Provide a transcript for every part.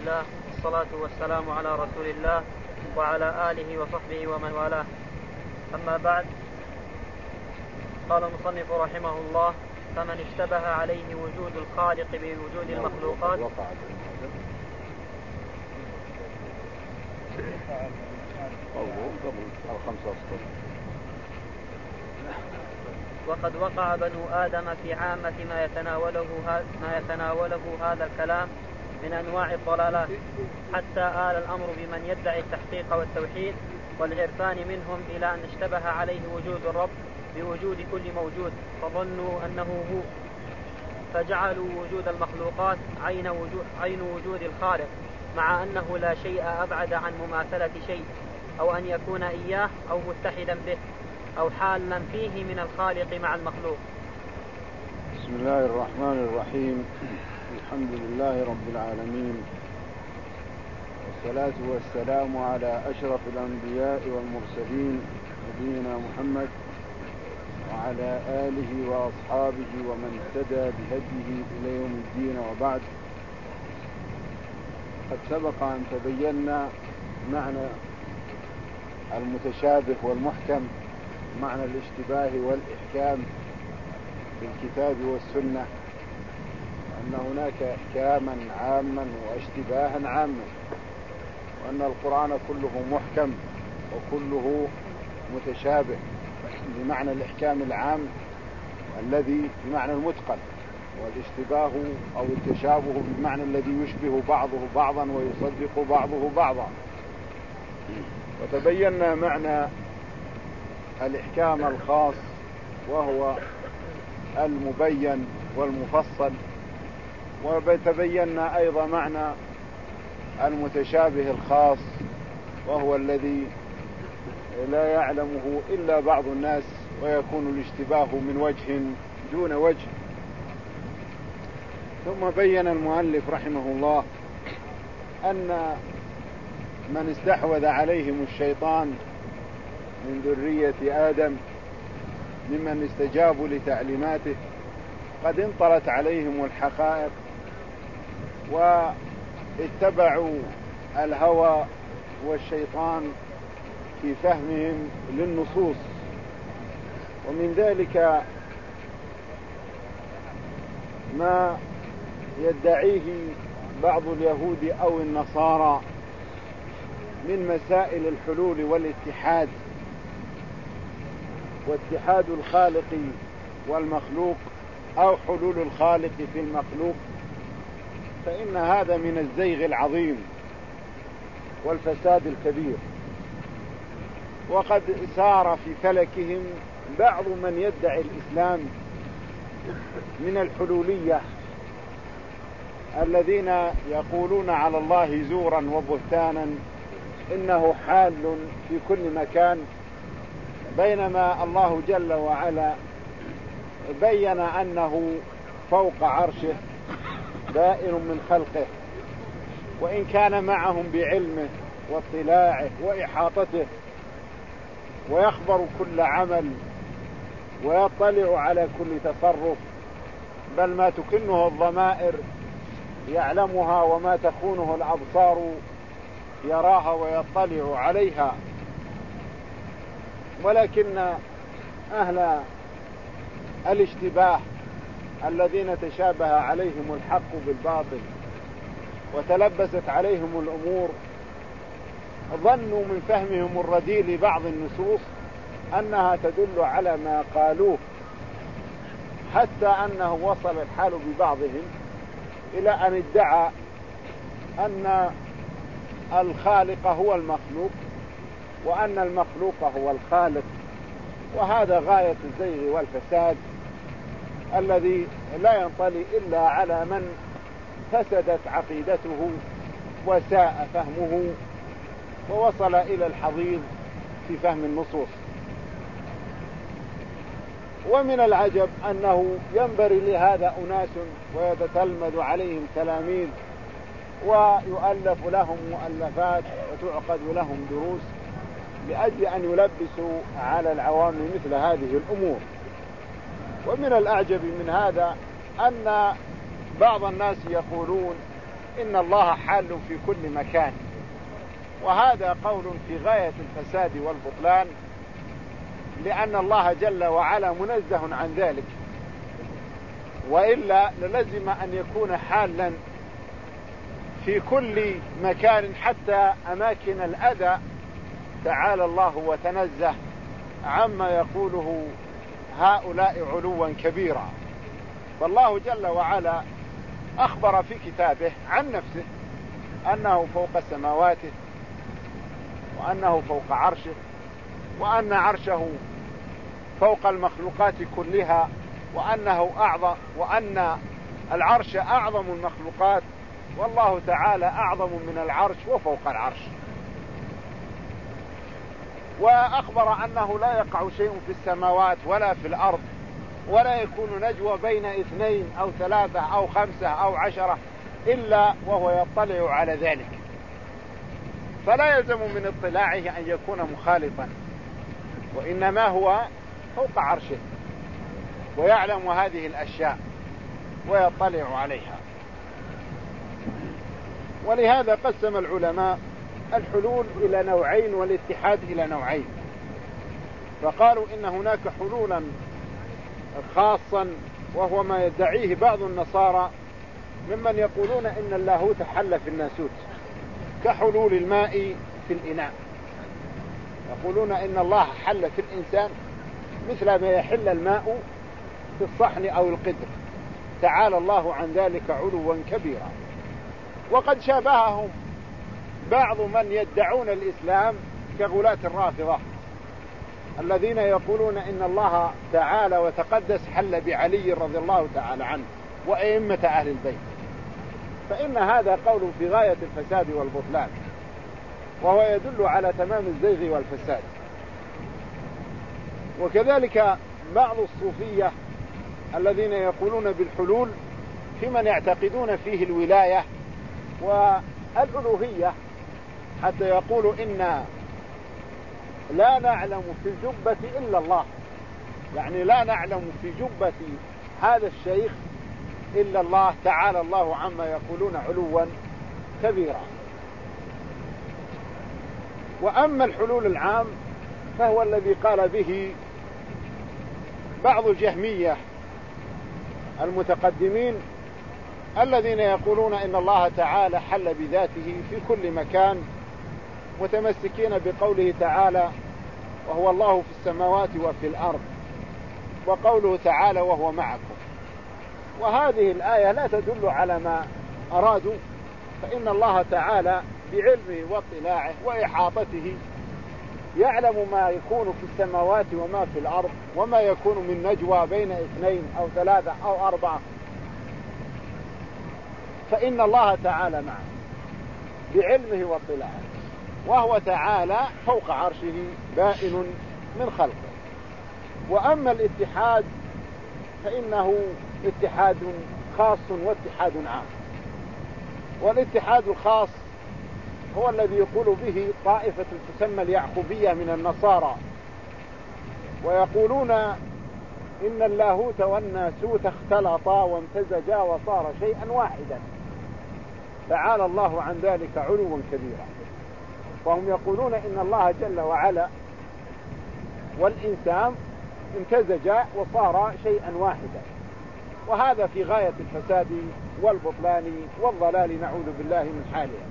لله والصلاة والسلام على رسول الله وعلى آله وصحبه ومن والاه. أما بعد، قال المصنف رحمه الله: فمن اشتبه عليه وجود الخالق بوجود المخلوقات وقد وقع بنو آدم في عامة ما يتناوله هذا الكلام من أنواع الضلالات، حتى آل الأمر بمن يدعي التحقيق والتوحيد والعرفان منهم إلى أن اشتبه عليه وجود الرب بوجود كل موجود، فظنوا أنه هو، فجعلوا وجود المخلوقات عين وجود الخالق، مع أنه لا شيء أبعد عن مماثلة شيء، أو أن يكون إياه أو متحدا به أو حالا فيه من الخالق مع المخلوق. بسم الله الرحمن الرحيم. الحمد لله رب العالمين، والصلاة والسلام على أشرف الأنبياء والمرسلين نبينا محمد وعلى آله وأصحابه ومن اهتدى بهديه إلى يوم الدين، وبعد. قد سبق أن تبينا معنى المتشابه والمحكم، معنى الاشتباه والإحكام في الكتاب والسنة، أن هناك إحكاما عاما واشتباها عاما، وأن القرآن كله محكم وكله متشابه بمعنى الإحكام العام الذي بمعنى المتقن، والاشتباه أو التشابه بمعنى الذي يشبه بعضه بعضا ويصدق بعضه بعضا. وتبينا معنى الإحكام الخاص وهو المبين والمفصل، وتبينا أيضا معنى المتشابه الخاص وهو الذي لا يعلمه إلا بعض الناس، ويكون الاشتباه من وجه دون وجه. ثم بين المؤلف رحمه الله أن من استحوذ عليهم الشيطان من ذرية آدم ممن استجابوا لتعليماته قد انطلت عليهم الحقائق واتبعوا الهوى والشيطان في فهمهم للنصوص. ومن ذلك ما يدعيه بعض اليهود أو النصارى من مسائل الحلول والاتحاد، واتحاد الخالق والمخلوق أو حلول الخالق في المخلوق، فإن هذا من الزيغ العظيم والفساد الكبير. وقد سار في فلكهم بعض من يدعي الإسلام من الحلولية الذين يقولون على الله زورا وبهتانا إنه حال في كل مكان، بينما الله جل وعلا بين أنه فوق عرشه دائر من خلقه، وإن كان معهم بعلمه واطلاعه وإحاطته، ويخبر كل عمل ويطلع على كل تصرف، بل ما تكنه الضمائر يعلمها وما تخونه الأبصار يراها ويطلع عليها. ولكن أهل الاشتباه الذين تشابه عليهم الحق بالباطل وتلبست عليهم الأمور ظنوا من فهمهم الرديء لبعض النصوص أنها تدل على ما قالوه، حتى أنه وصل الحال ببعضهم إلى أن ادعى أن الخالق هو المخلوق وأن المخلوق هو الخالق. وهذا غاية الزيغ والفساد الذي لا ينطلي إلا على من فسدت عقيدته وساء فهمه ووصل إلى الحضيض في فهم النصوص. ومن العجب أنه ينبري لهذا أناس ويتتلمذ عليهم تلاميذ ويؤلف لهم مؤلفات وتعقد لهم دروس لأجل أن يلبسوا على العوام مثل هذه الأمور. ومن الأعجب من هذا أن بعض الناس يقولون إن الله حال في كل مكان. وهذا قول في غاية الفساد والبطلان، لأن الله جل وعلا منزه عن ذلك، وإلا للزم أن يكون حالا في كل مكان حتى أماكن الأذى. تعالى الله وتنزه عما يقوله هؤلاء علوا كبيرا. فالله جل وعلا أخبر في كتابه عن نفسه أنه فوق سماواته، وأنه فوق عرشه، وأن عرشه فوق المخلوقات كلها، وأنه أعظم، وأن العرش أعظم المخلوقات، والله تعالى أعظم من العرش وفوق العرش. وأخبر أنه لا يقع شيء في السماوات ولا في الأرض، ولا يكون نجوى بين 2 أو 3 أو 5 أو 10 إلا وهو يطلع على ذلك، فلا يلزم من اطلاعه أن يكون مخالطا، وإنما هو فوق عرشه ويعلم هذه الأشياء ويطلع عليها. ولهذا قسم العلماء الحلول إلى نوعين والاتحاد إلى نوعين، فقالوا إن هناك حلولا خاصا، وهو ما يدعيه بعض النصارى ممن يقولون إن اللاهوت حل في الناسوت، كحلول الماء في الإناء. يقولون إن الله حل في الإنسان مثل ما يحل الماء في الصحن أو القدر، تعالى الله عن ذلك علوا كبيرا. وقد شابههم بعض من يدعون الإسلام كغلاة الرافضة الذين يقولون إن الله تعالى وتقدس حل بعلي رضي الله تعالى عنه وأئمة أهل البيت، فإن هذا قول في غاية الفساد والبطلان، وهو يدل على تمام الزيغ والفساد. وكذلك بعض الصوفية الذين يقولون بالحلول في من يعتقدون فيه الولاية والألوهية، حتى يقولوا إن لا نعلم في الجبة إلا الله، يعني لا نعلم في جبة هذا الشيخ إلا الله، تعالى الله عما يقولون علوا كبيرا. وأما الحلول العام فهو الذي قال به بعض الجهمية المتقدمين الذين يقولون إن الله تعالى حل بذاته في كل مكان، متمسكين بقوله تعالى وهو الله في السماوات وفي الأرض، وقوله تعالى وهو معكم. وهذه الآية لا تدل على ما أرادوا، فإن الله تعالى بعلمه واطلاعه وإحاطته يعلم ما يكون في السماوات وما في الأرض، وما يكون من نجوى بين 2 أو 3 أو 4، فإن الله تعالى معه بعلمه واطلاعه، وهو تعالى فوق عرشه بائن من خلقه. وأما الاتحاد فإنه اتحاد خاص واتحاد عام. والاتحاد الخاص هو الذي يقول به طائفة تسمى اليعقوبية من النصارى، ويقولون إن اللاهوت والناسوت اختلطا وامتزجا وصار شيئا واحدا، تعالى الله عن ذلك علوا كبيرا. وهم يقولون إن الله جل وعلا والإنسان امتزجا وصار شيئا واحدا، وهذا في غاية الفساد والبطلان والضلال، نعوذ بالله من حالها.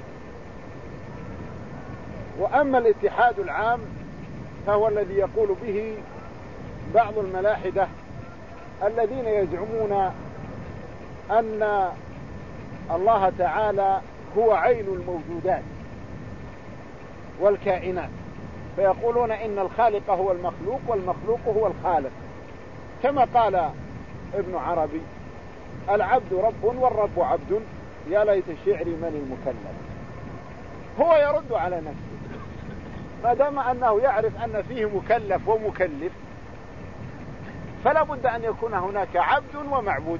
وأما الاتحاد العام فهو الذي يقول به بعض الملاحدة الذين يزعمون أن الله تعالى هو عين الموجودات والكائنات، فيقولون إن الخالق هو المخلوق والمخلوق هو الخالق، كما قال ابن عربي العبد رب والرب عبد، يا ليت شعري من المكلف. هو يرد على نفسه ما دام أنه يعرف أن فيه مكلف ومكلف، فلا بد أن يكون هناك عبد ومعبود.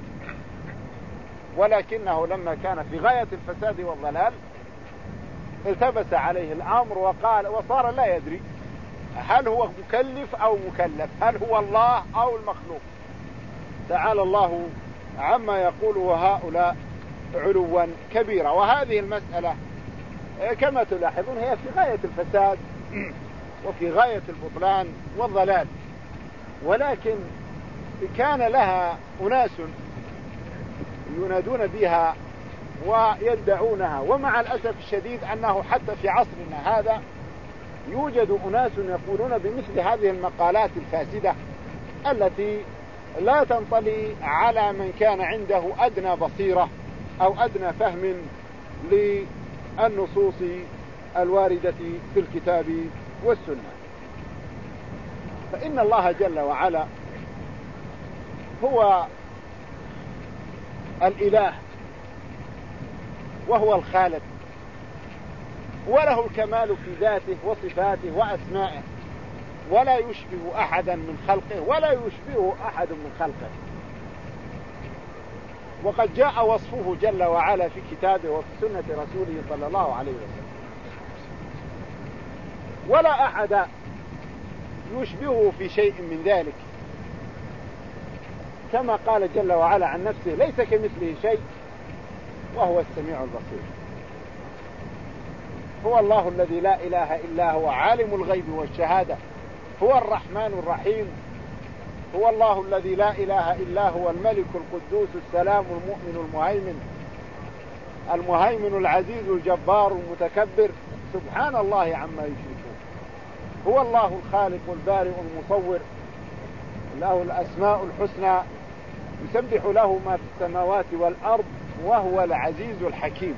ولكنه لما كان في غاية الفساد والضلال التبس عليه الأمر وقال وصار لا يدري هل هو مكلف أو مكلف، هل هو الله أو المخلوق، تعالى الله عما يقوله هؤلاء علوا كبيرا. وهذه المسألة كما تلاحظون هي في غاية الفساد وفي غاية البطلان والضلال، ولكن كان لها أناس ينادون بها ويدعونها. ومع الأسف الشديد أنه حتى في عصرنا هذا يوجد أناس يقولون بمثل هذه المقالات الفاسدة التي لا تنطلي على من كان عنده أدنى بصيرة أو أدنى فهم للنصوص الواردة في الكتاب والسنة. فإن الله جل وعلا هو الإله وهو الخالق، وله الكمال في ذاته وصفاته وأسمائه، ولا يشبه أحدا من خلقه ولا يشبهه أحد من خلقه. وقد جاء وصفه جل وعلا في كتابه وفي سنة رسوله صلى الله عليه وسلم، ولا أحد يشبهه في شيء من ذلك، كما قال جل وعلا عن نفسه: ليس كمثله شيء وهو السميع البصير. هو الله الذي لا إله إلا هو عالم الغيب والشهادة، هو الرحمن الرحيم، هو الله الذي لا إله إلا هو الملك القدوس السلام المؤمن المهيمن العزيز الجبار المتكبر، سبحان الله عما يشركون. هو الله الخالق البارئ المصور، له الأسماء الحسنى، يسبح له ما في السماوات والأرض، وهو العزيز الحكيم.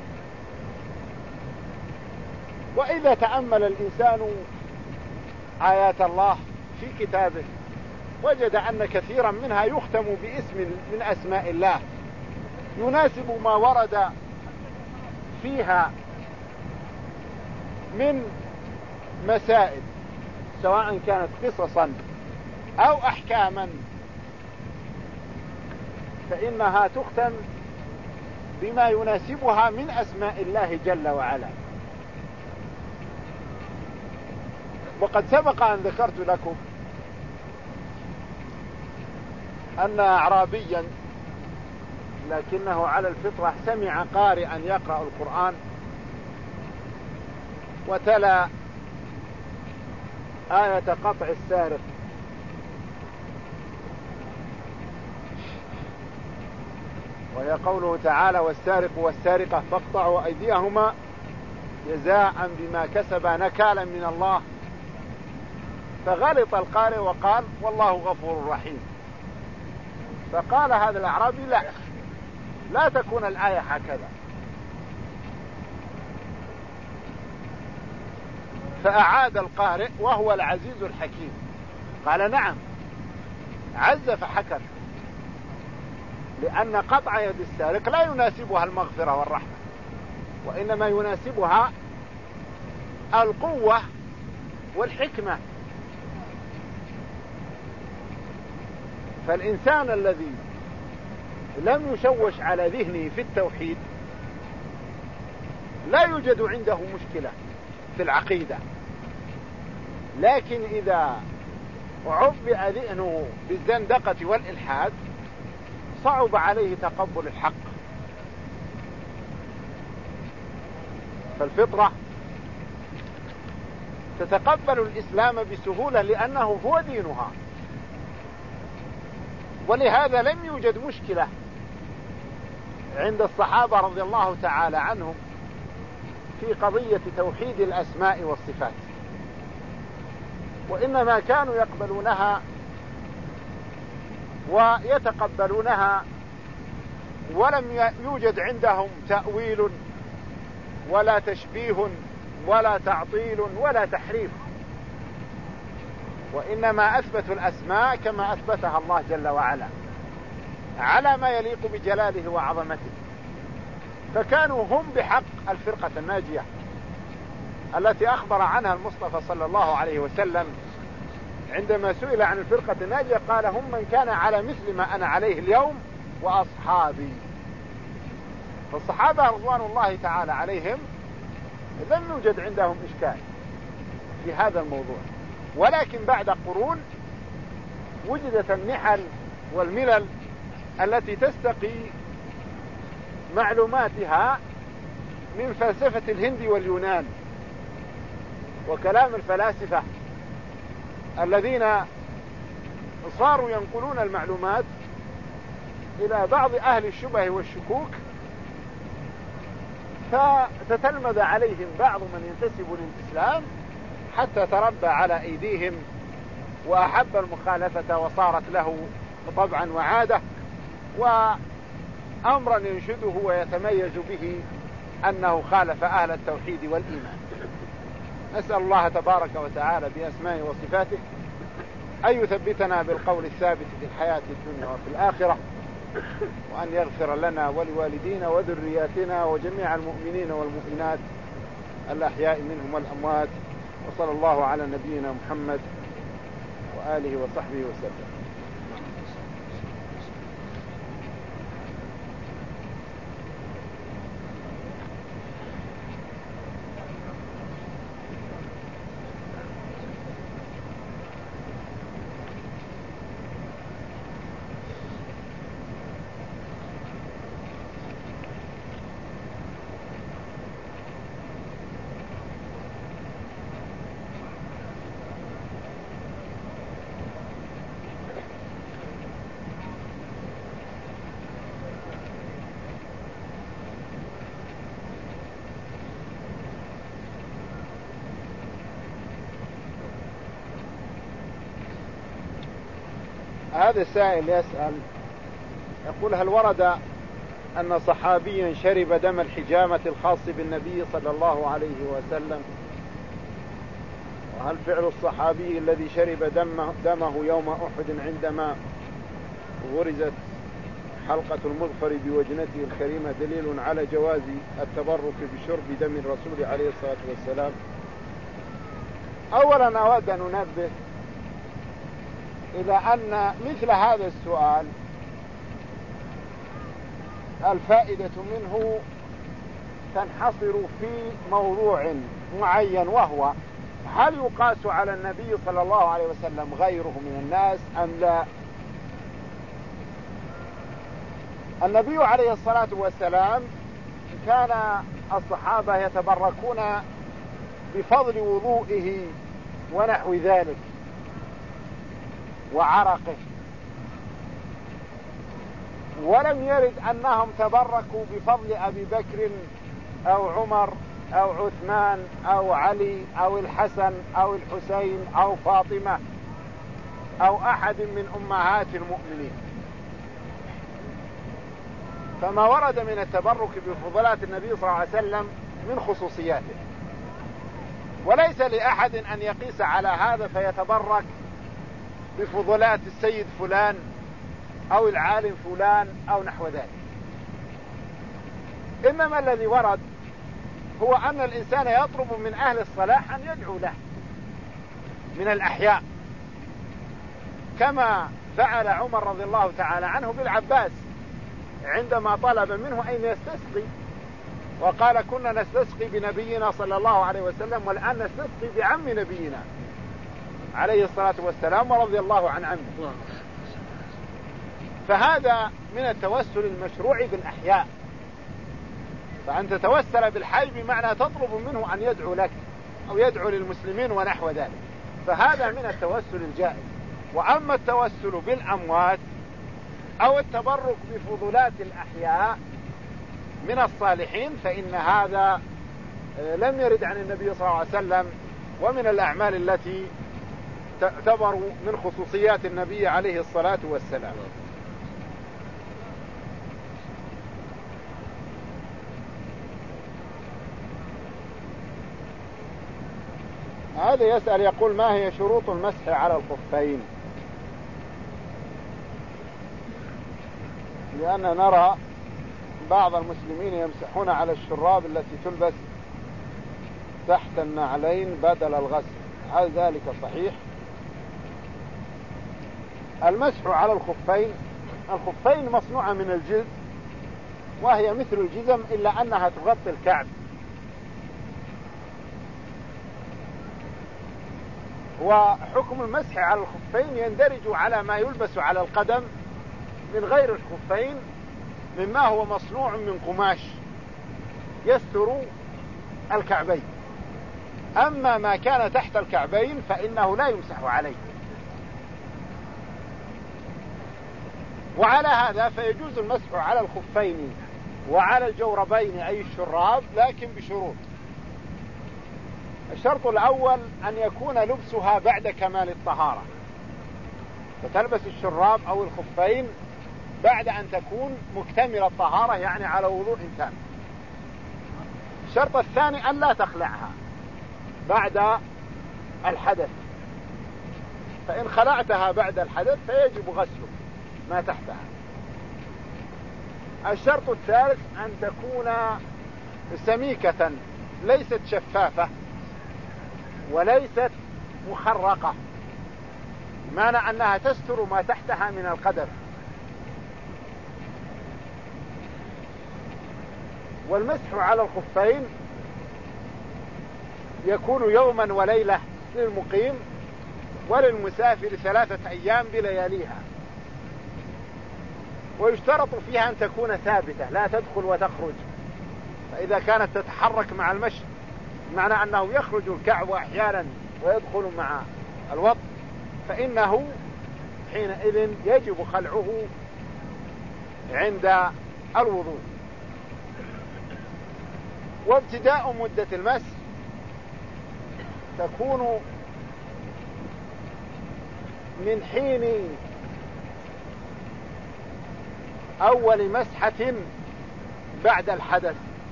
وإذا تأمل الإنسان آيات الله في كتابه وجد أن كثيرا منها يختم باسم من أسماء الله يناسب ما ورد فيها من مسائل، سواء كانت قصصا أو أحكاما، فإنها تختم بما يناسبها من أسماء الله جل وعلا. وقد سبق أن ذكرت لكم أن أعرابيا لكنه على الفطرة سمع قارئا يقرأ القرآن وتلا آية قطع السارق، وهي قوله تعالى: والسارق والسارقة فاقطعوا أيديهما جزاء بما كسبا نكالا من الله. فغلط القارئ وقال: والله غفور رحيم. فقال هذا الأعرابي: لا تكون الآية هكذا. فأعاد القارئ وهو العزيز الحكيم، قال: نعم، عز فحكم، لأن قطع يد السارق لا يناسبها المغفرة والرحمة، وإنما يناسبها القوة والحكمة. فالإنسان الذي لم يشوش على ذهنه في التوحيد لا يوجد عنده مشكلة في العقيدة، لكن إذا عبئ ذهنه بالزندقة والإلحاد صعب عليه تقبل الحق. فالفطرة تتقبل الإسلام بسهولة لأنه هو دينها، ولهذا لم يوجد مشكلة عند الصحابة رضي الله تعالى عنهم في قضية توحيد الأسماء والصفات، وإنما كانوا يقبلونها ويتقبلونها، ولم يوجد عندهم تأويل ولا تشبيه ولا تعطيل ولا تحريف، وإنما أثبتوا الأسماء كما أثبتها الله جل وعلا على ما يليق بجلاله وعظمته. فكانوا هم بحق الفرقة الناجية التي أخبر عنها المصطفى صلى الله عليه وسلم عندما سئل عن الفرقة الناجية قال: هم من كان على مثل ما أنا عليه اليوم وأصحابي. فالصحابة رضوان الله تعالى عليهم لم يوجد عندهم إشكال في هذا الموضوع، ولكن بعد قرون وجدت النحل والملل التي تستقي معلوماتها من فلسفة الهند واليونان وكلام الفلاسفة الذين صاروا ينقلون المعلومات إلى بعض أهل الشبه والشكوك، فتتلمذ عليهم بعض من ينتسب للإسلام حتى تربى على أيديهم وأحب المخالفة وصارت له طبعا وعادة وأمرا ينشده ويتميز به أنه خالف أهل التوحيد والإيمان. نسأل الله تبارك وتعالى بأسمائه وصفاته أن يثبتنا بالقول الثابت في الحياة الدنيا وفي الآخرة، وأن يغفر لنا ولوالدينا وذرياتنا وجميع المؤمنين والمؤمنات الأحياء منهم والأموات، وصلى الله على نبينا محمد وآله وصحبه وسلم. هذا السائل يسأل يقول: هل ورد أن صحابيا شرب دم الحجامة الخاص بالنبي صلى الله عليه وسلم؟ وهل فعل الصحابي الذي شرب دمه يوم أحد عندما غرزت حلقة المظفر بوجنته الكريمة دليل على جواز التبرك بشرب دم الرسول عليه الصلاة والسلام؟ أولا أود أن ننبه إلى أن مثل هذا السؤال الفائدة منه تنحصر في موضوع معين، وهو: هل يقاس على النبي صلى الله عليه وسلم غيره من الناس أم لا؟ النبي عليه الصلاة والسلام كان الصحابة يتبركون بفضل وضوئه ونحو ذلك وعرقه، ولم يرد أنهم تبركوا بفضل أبي بكر أو عمر أو عثمان أو علي أو الحسن أو الحسين أو فاطمة أو أحد من أمهات المؤمنين. فما ورد من التبرك بفضلات النبي صلى الله عليه وسلم من خصوصياته، وليس لأحد أن يقيس على هذا فيتبرك بفضلات السيد فلان أو العالم فلان أو نحو ذلك. إنما الذي ورد هو أن الإنسان يطلب من أهل الصلاح أن يدعو له من الأحياء، كما فعل عمر رضي الله تعالى عنه بالعباس عندما طلب منه أن يستسقي، وقال: كنا نستسقي بنبينا صلى الله عليه وسلم والآن نستسقي بعم نبينا عليه الصلاة والسلام ورضي الله عن عمه. فهذا من التوسل المشروع بالأحياء، فأن تتوسل بالحي بمعنى تطلب منه أن يدعو لك أو يدعو للمسلمين ونحو ذلك، فهذا من التوسل الجائز. وأما التوسل بالأموات أو التبرك بفضلات الأحياء من الصالحين فإن هذا لم يرد عن النبي صلى الله عليه وسلم، ومن الأعمال التي تعتبر من خصوصيات النبي عليه الصلاة والسلام. هذا يسأل يقول: ما هي شروط المسح على الخفين؟ لأن نرى بعض المسلمين يمسحون على الشراب التي تلبس تحت النعلين بدل الغسل، هل ذلك صحيح؟ المسح على الخفين مصنوعة من الجلد، وهي مثل الجزم إلا أنها تغطي الكعب، وحكم المسح على الخفين يندرج على ما يلبس على القدم من غير الخفين، مما هو مصنوع من قماش يستر الكعبين. أما ما كان تحت الكعبين فإنه لا يمسح عليه. وعلى هذا فيجوز المسح على الخفين وعلى الجوربين أي الشراب، لكن بشروط. الشرط الأول أن يكون لبسها بعد كمال الطهارة، فتلبس الشراب أو الخفين بعد أن تكون مكتمل الطهارة، يعني على وضوء تام. الشرط الثاني أن لا تخلعها بعد الحدث، فإن خلعتها بعد الحدث فيجب غسل ما تحتها. الشرط الثالث أن تكون سميكة ليست شفافة وليست مخرقة، بمعنى أنها تستر ما تحتها من القدم. والمسح على الخفين يكون يوما وليلة للمقيم، وللمسافر 3 أيام بلياليها. ويشترط فيها أن تكون ثابتة لا تدخل وتخرج، فإذا كانت تتحرك مع المشي بمعنى أنه يخرج الكعب أحيانا ويدخل مع الوط، فإنه حينئذ يجب خلعه عند الوضوء. وابتداء مدة المسح تكون من حين أول مسحة بعد الحدث،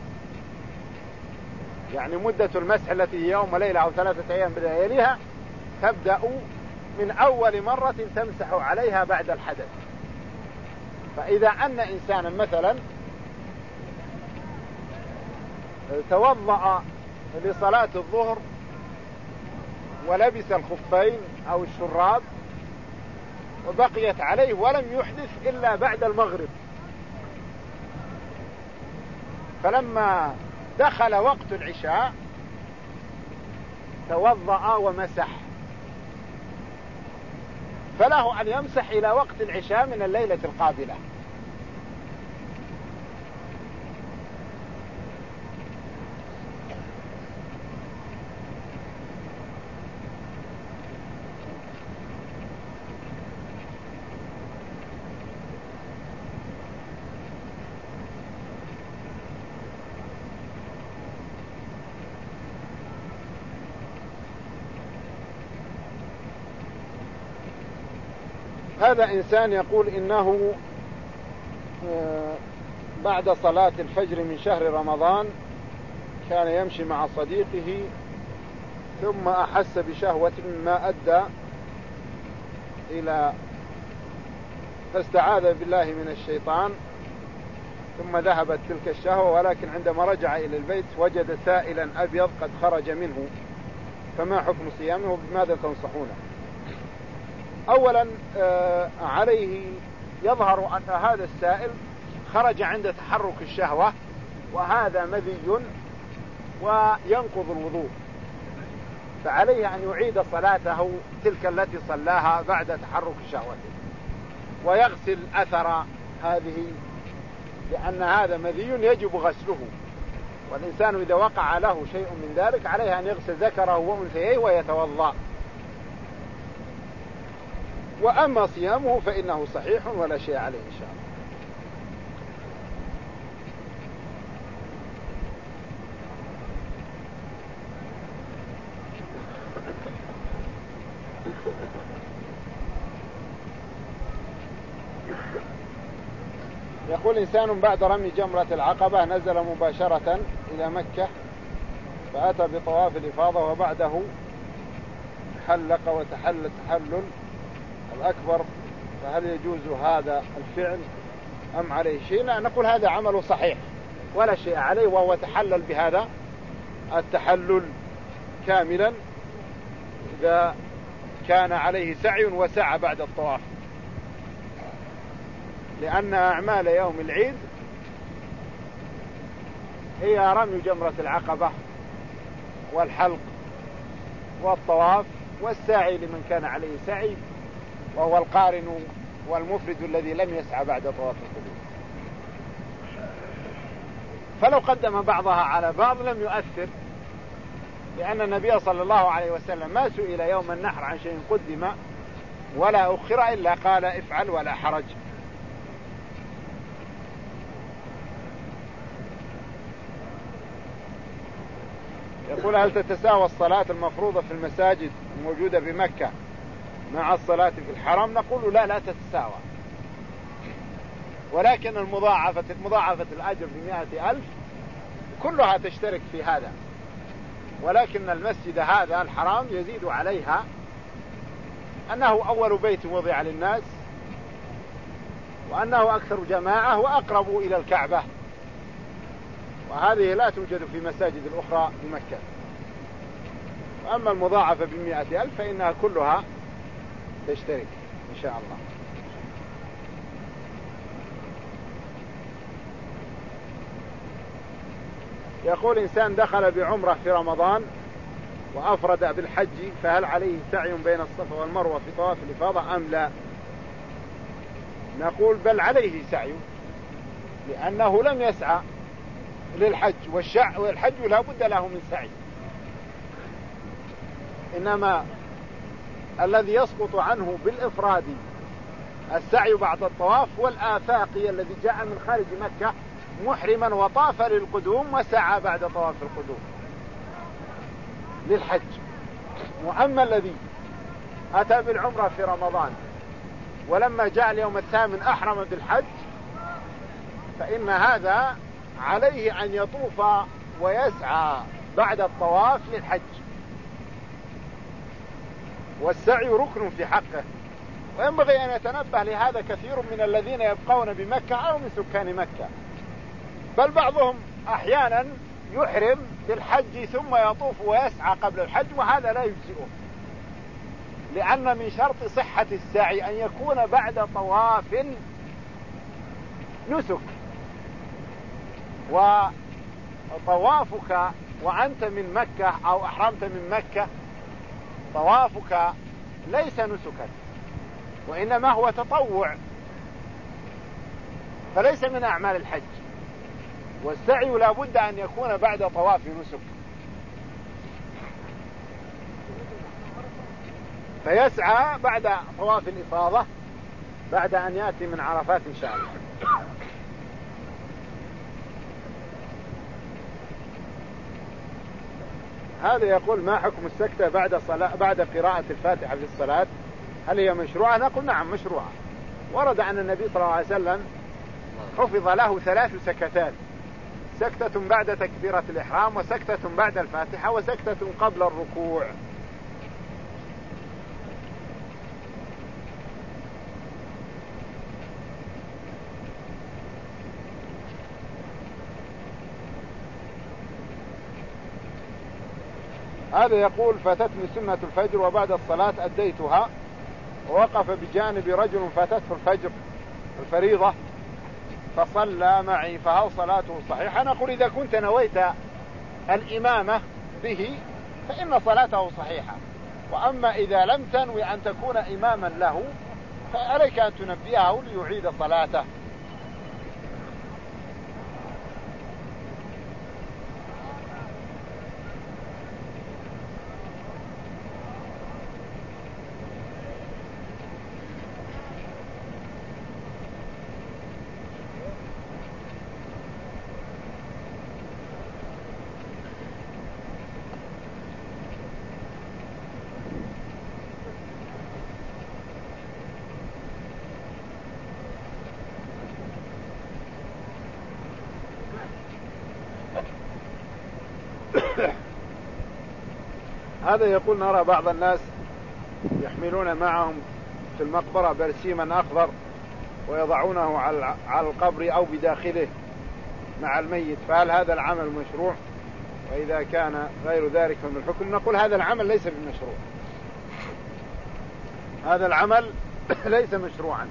يعني مدة المسح التي هي يوم وليلة أو 3 أيام بلياليها تبدأ من أول مرة تمسح عليها بعد الحدث. فإذا أن إنسانا مثلا توضأ لصلاة الظهر ولبس الخفين أو الشراب وبقيت عليه ولم يحدث إلا بعد المغرب، فلما دخل وقت العشاء توضأ ومسح، فله أن يمسح إلى وقت العشاء من الليلة القابلة. هذا إنسان يقول إنه بعد صلاة الفجر من شهر رمضان كان يمشي مع صديقه، ثم أحس بشهوة مما أدى إلى فاستعاذ بالله من الشيطان، ثم ذهبت تلك الشهوة، ولكن عندما رجع إلى البيت وجد سائلا أبيض قد خرج منه، فما حكم صيامه وبماذا تنصحونه؟ أولا عليه يظهر أن هذا السائل خرج عند تحرك الشهوة، وهذا مذي وينقض الوضوء، فعليه أن يعيد صلاته تلك التي صلاها بعد تحرك شهوته ويغسل أثر هذه، لأن هذا مذي يجب غسله، والإنسان إذا وقع له شيء من ذلك عليه أن يغسل ذكره وأنثيه ويتوضأ. وأما صيامه فإنه صحيح ولا شيء عليه إن شاء الله. يقول إنسان بعد رمي جمرة العقبة نزل مباشرة إلى مكة فأتى بطواف الإفاضة وبعده حلق وتحلل التحلل الأكبر، فهل يجوز هذا الفعل أم عليه شيء؟ لا، نقول هذا عمله صحيح ولا شيء عليه، وهو تحلل بهذا التحلل كاملا إذا كان عليه سعي وسعى بعد الطواف، لأن أعمال يوم العيد هي رمي جمرة العقبة والحلق والطواف والساعي لمن كان عليه سعي، وهو القارن والمفرد الذي لم يسعى بعد طواف القدوم. فلو قدم بعضها على بعض لم يؤثر، لأن النبي صلى الله عليه وسلم ما سئل يوم النحر عن شيء قدم ولا أخر إلا قال افعل ولا حرج. يقول هل تتساوى الصلاة المفروضة في المساجد الموجودة بمكة مع الصلاة في الحرم؟ نقول لا تتساوى، ولكن مضاعفة الأجر ب100,000 كلها تشترك في هذا، ولكن المسجد هذا الحرام يزيد عليها أنه أول بيت وضع للناس، وأنه أكثر جماعة وأقرب إلى الكعبة، وهذه لا توجد في مساجد الأخرى بمكة. وأما المضاعفة ب100,000 فإنها كلها تشترك إن شاء الله. يقول إنسان دخل بعمرة في رمضان وأفرد بالحج، فهل عليه سعي بين الصفا والمروة في طواف الإفاضة أم لا؟ نقول بل عليه سعي، لأنه لم يسعى للحج، والحج لا بد له من سعي، إنما الذي يسقط عنه بالإفراد السعي بعد الطواف، والآفاقي الذي جاء من خارج مكة محرما وطاف للقدوم وسعى بعد طواف القدوم للحج. وأما الذي أتى بالعمرة في رمضان ولما جاء اليوم الثامن أحرم بالحج، فإن هذا عليه أن يطوف ويسعى بعد الطواف للحج، والسعي ركن في حقه. وينبغي أن يتنبه لهذا كثير من الذين يبقون بمكة أو من سكان مكة، بل بعضهم أحيانا يحرم بالحج ثم يطوف ويسعى قبل الحج، وهذا لا يجزئه، لأن من شرط صحة السعي أن يكون بعد طواف نسك. وطوافك وأنت من مكة أو أحرمت من مكة، طوافك ليس نسكا، وإنما هو تطوع، فليس من أعمال الحج. والسعي لا بد أن يكون بعد طواف نسك، فيسعى بعد طواف الإفاضة بعد أن يأتي من عرفات إن شاء الله. هذا يقول ما حكم السكتة بعد قراءة الفاتحة في الصلاة؟ هل هي مشروعة؟ نقول نعم مشروعة. ورد عن النبي صلى الله عليه وسلم حفظ له 3 سكتات: سكتة بعد تكبيرة الإحرام، وسكتة بعد الفاتحة، وسكتة قبل الركوع. هذا يقول فاتتني سنة الفجر وبعد الصلاة أديتها، ووقف بجانبي رجل فاتته الفجر الفريضة فصلى معي، فهل صلاته صحيحة؟ نقول إذا كنت نويت الإمامة به فإن صلاته صحيحة، وأما إذا لم تنوي أن تكون إماما له فعليك أن تنبهه ليعيد صلاته. هذا يقول نرى بعض الناس يحملون معهم في المقبرة برسيما أخضر ويضعونه على القبر أو بداخله مع الميت، فهل هذا العمل مشروع؟ وإذا كان غير ذلك من الحكم؟ نقول هذا العمل ليس بمشروع، هذا العمل ليس مشروعا،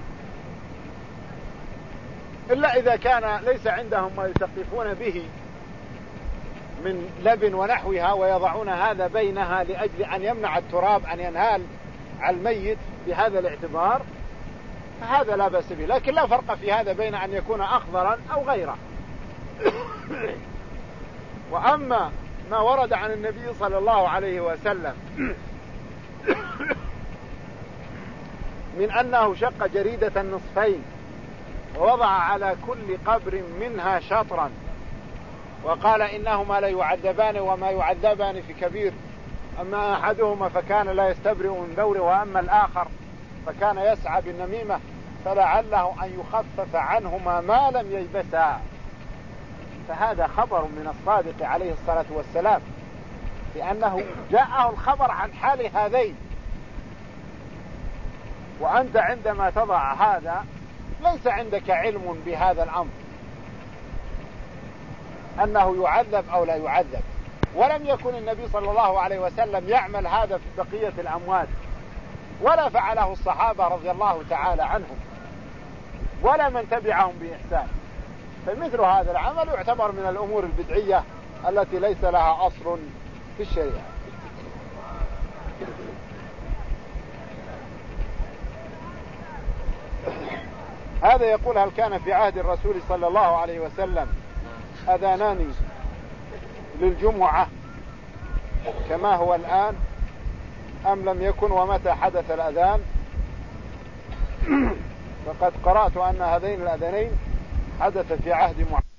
إلا إذا كان ليس عندهم ما يثقفون به من لبن ونحوها ويضعون هذا بينها لأجل أن يمنع التراب أن ينهال على الميت بهذا الاعتبار، فهذا لا بأس به. لكن لا فرق في هذا بين أن يكون أخضرا أو غيره، وأما ما ورد عن النبي صلى الله عليه وسلم من أنه شق جريدة نصفين ووضع على كل قبر منها شطرا وقال إنهما لا يعذبان وما يعذبان في كبير، أما أحدهما فكان لا يستبرئ من بوله وأما الآخر فكان يسعى بالنميمة، فلعله أن يخفف عنهما ما لم ييبسا. فهذا خبر من الصادق عليه الصلاة والسلام، لأنه جاءه الخبر عن حال هذين، وأنت عندما تضع هذا ليس عندك علم بهذا الأمر أنه يعذب أو لا يعذب. ولم يكن النبي صلى الله عليه وسلم يعمل هذا في بقية الأموات، ولا فعله الصحابة رضي الله تعالى عنهم، ولا من تبعهم بإحسان. فمثل هذا العمل يعتبر من الأمور البدعية التي ليس لها أصل في الشريعة. هذا يقول: هل كان في عهد الرسول صلى الله عليه وسلم أذانان للجمعة كما هو الآن أم لم يكن، ومتى حدث الأذان؟ فقد قرأت أن هذين الأذانين حدث في عهد معاوية